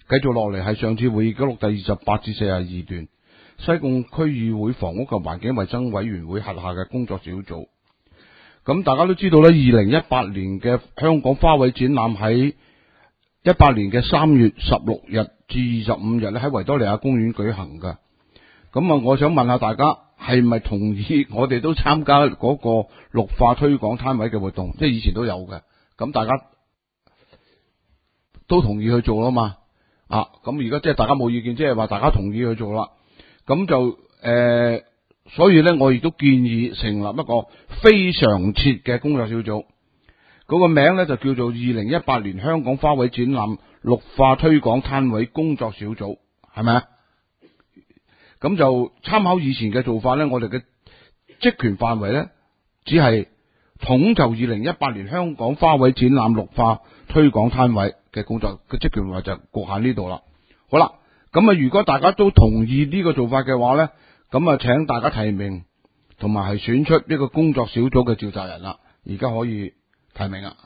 繼續落嚟係上次會議記錄第28至42段，西貢區議會房屋及環境衛生委員會轄下嘅工作小組。咁大家都知道咧，2018年嘅香港花卉展覽喺18年嘅3月16日至25日咧喺維多利亞公園舉行噶。咁啊，我想問下大家係咪同意我哋都參加嗰個綠化推廣攤位嘅活動？即係以前都有嘅，咁大家都同意去做啦嘛。咁而家即係大家冇意見，即係話大家同意去做啦。咁就所以咧，我亦都建議成立一個非常設嘅工作小組，嗰個名咧就叫做2018年香港花卉展覽綠化推廣攤位工作小組，係咪啊？咁就參考以前嘅做法咧，我哋嘅職權範圍咧，只係統就2018年香港花卉展覽綠化推廣攤位嘅工作嘅職權範圍就局限呢度啦。好啦，咁啊，如果大家都同意呢個做法嘅話咧，咁啊，請大家提名同埋係選出呢個工作小組嘅召集人啦。而家可以提名啦。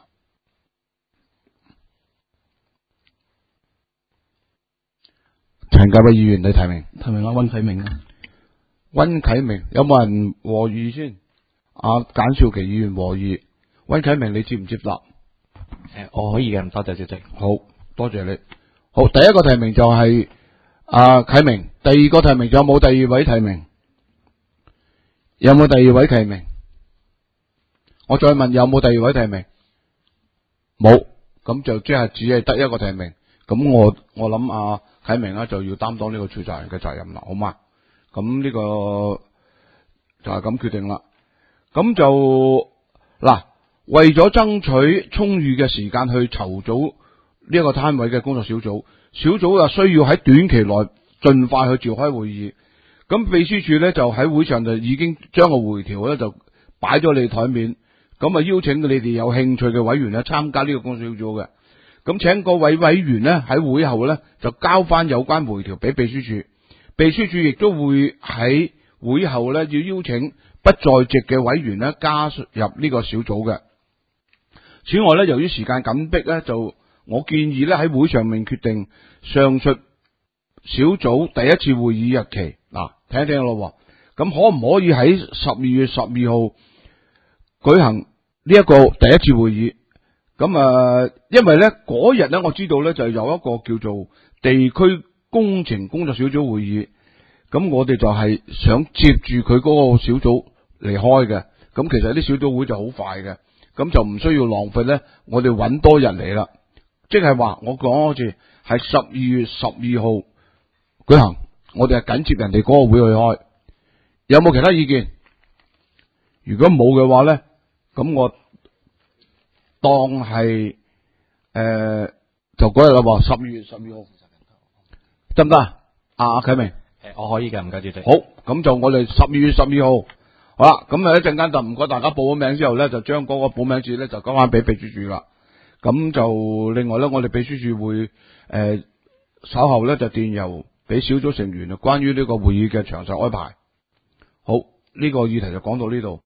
陳介偉議員，你提名？ 提名溫啟明啊。 溫啟明，有冇人和議先？簡少琪議員和議。溫啟明，你接唔接納？ 我可以嘅，唔多謝主席。 好多謝你。好，第一個提名就係啟明，第二個提名有冇第二位提名？有冇第二位提名？我再問有冇第二位提名？冇，咁就即係只係得一個提名。咁我諗啟明就要擔當呢個召集人嘅責任啦，好嘛？咁呢個就係咁決定啦。咁就為咗爭取充裕嘅時間去籌組呢一個攤位嘅工作小組，小組就需要喺短期內盡快去召開會議。咁秘書處咧就喺會上就已經將個回條咧就擺咗你台面，咁啊邀請你哋有興趣嘅委員咧參加呢個工作小組嘅。咁請各位委員咧喺會後咧就交翻有關回條俾秘書處，秘書處亦都會喺會後咧要邀請不在席嘅委員咧加入呢個小組嘅。此外咧，由於時間緊迫咧，就我建議咧喺會上面決定上述小組第一次會議日期。聽一聽咯。咁可唔可以喺12月12號舉行呢一個第一次會議？咁因為咧嗰日咧我知道咧就有一個叫做地區工程工作小組會議，咁我哋就係想接住佢嗰個小組嚟開嘅。咁其實啲小組會就好快嘅，咁就唔需要浪費咧。我哋揾多人嚟啦，即係話我講好似係12月12號舉行，我哋係緊接人哋嗰個會去開。有冇其他意見？如果冇嘅話咧，咁我當係就嗰日啦，12月12號得唔得啊？啟明， 我可以嘅，唔該主席。 好，咁就我哋12月12號，好啦，咁一陣間就唔該大家報咗名之後咧，就將嗰個報名紙咧就交翻俾秘書處啦。咁就另外咧，我哋秘書處會稍後咧就電郵俾小組成員關於呢個會議嘅詳細安排。好，呢個議題就講到呢度。